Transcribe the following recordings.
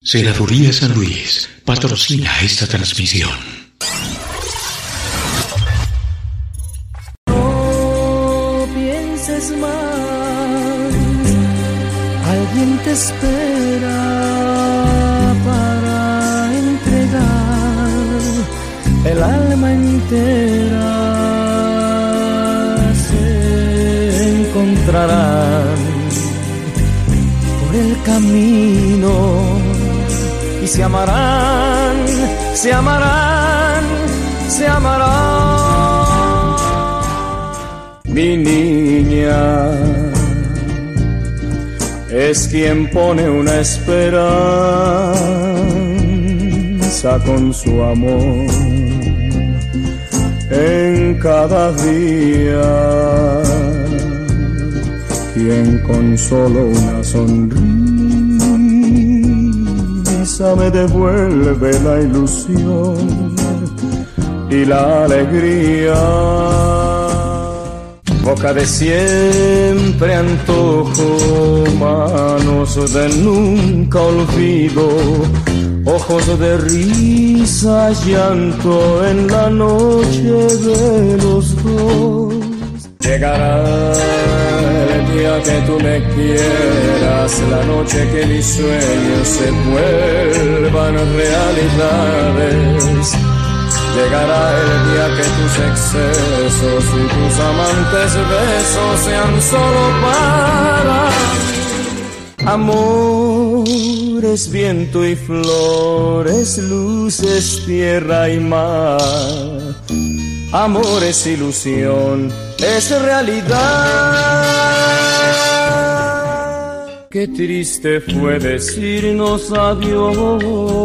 Senaduría San Luis patrocina esta transmisión. No pienses más, alguien te espera para entregar el alma entera. Se encontrarán por el camino y se amarán, se amarán, se amarán. Mi niña es quien pone una esperanza con su amor en cada día, quien con solo una sonrisa me devuelve la ilusión y la alegría. Boca de siempre antojo, manos de nunca olvido, ojos de risa, llanto en la noche de los dos. Llegará el día que tú me quieras, la noche que mis sueños se vuelvan realidades. Llegará el día que tus excesos y tus amantes besos sean solo para mí. Amores, viento y flores, luces, tierra y mar. Amor es ilusión, es realidad. Qué triste fue decirnos adiós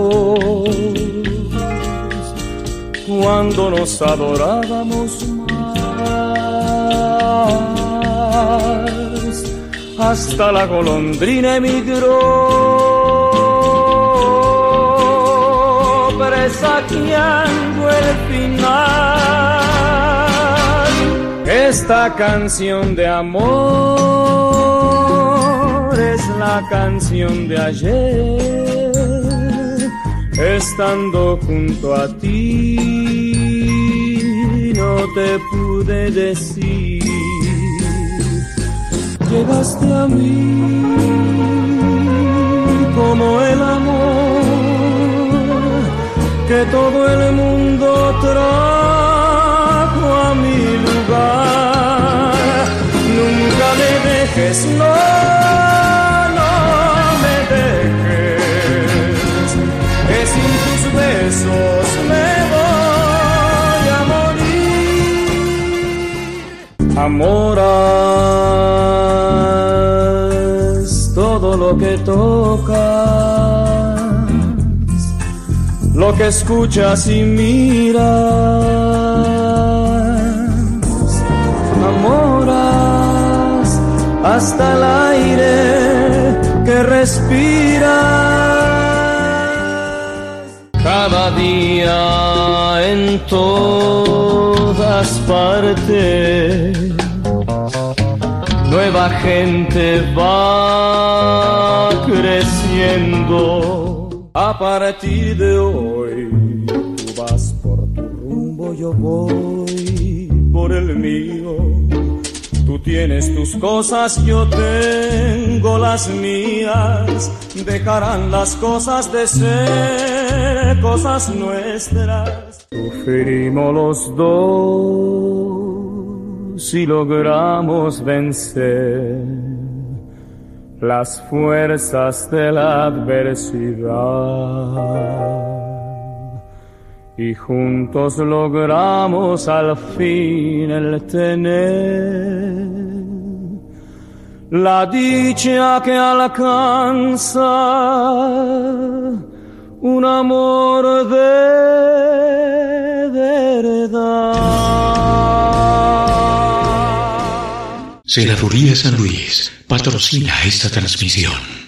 cuando nos adorábamos más. Hasta la golondrina emigró, presagiando el final. Esta canción de amor es la canción de ayer, estando junto a ti no te pude decir. Llegaste a mí como el amor que todo el mundo trajo a mi lugar. Nunca me dejes, no, no me dejes, que sin tus besos me voy a morir. Amoras todo lo que tocas, lo que escuchas y miras. Amoras hasta el aire que respiras. Cada día en todas partes nueva gente va creciendo. A partir de hoy tú vas por tu rumbo, yo voy por el mío. Tú tienes tus cosas, yo tengo las mías. Dejarán las cosas de ser cosas nuestras. Sufrimos los dos y logramos vencer las fuerzas de la adversidad, y juntos logramos al fin el tener la dicha que alcanza un amor de verdad. Senaduría San Luis patrocina esta transmisión.